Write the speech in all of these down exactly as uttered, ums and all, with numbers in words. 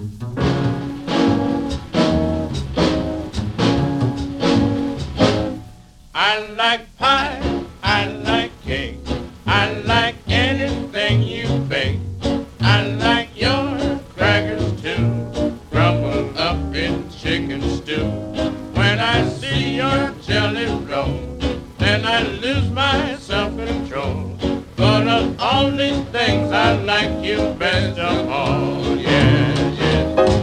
I like pie, I like cake, I like anything you bake. I like your crackers too, crumbled up in chicken stew. When I see your jelly roll, then I lose my self-control. But of all these things, I like you best of all, yeah, yeah.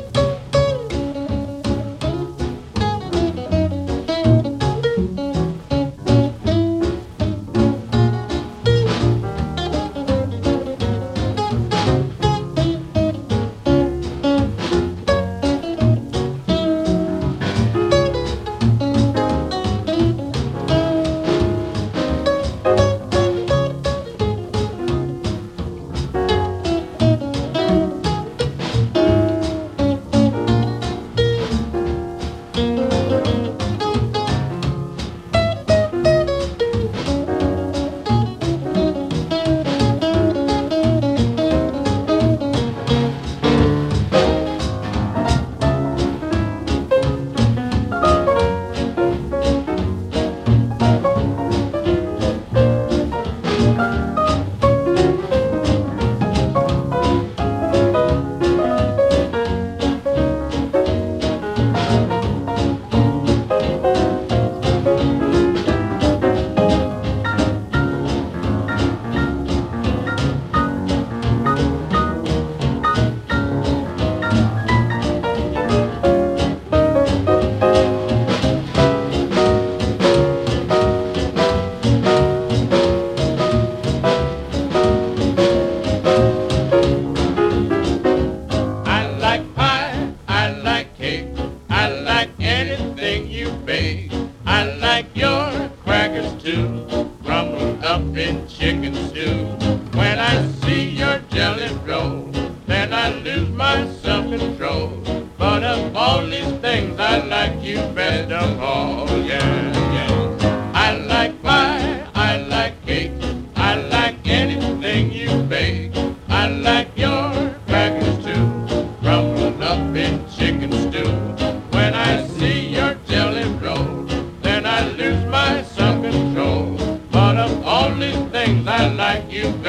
I like your crackers too, crumbled up in chicken stew. When I see your jelly roll, then I lose my self-control. But of all these things, I like you best of all, yeah, yeah. I like pie, I like cake, I like anything you bake. I like your crackers too, crumbled up in chicken stew. When I see your jelly roll, then I lose my self-control. But of all these things, I like you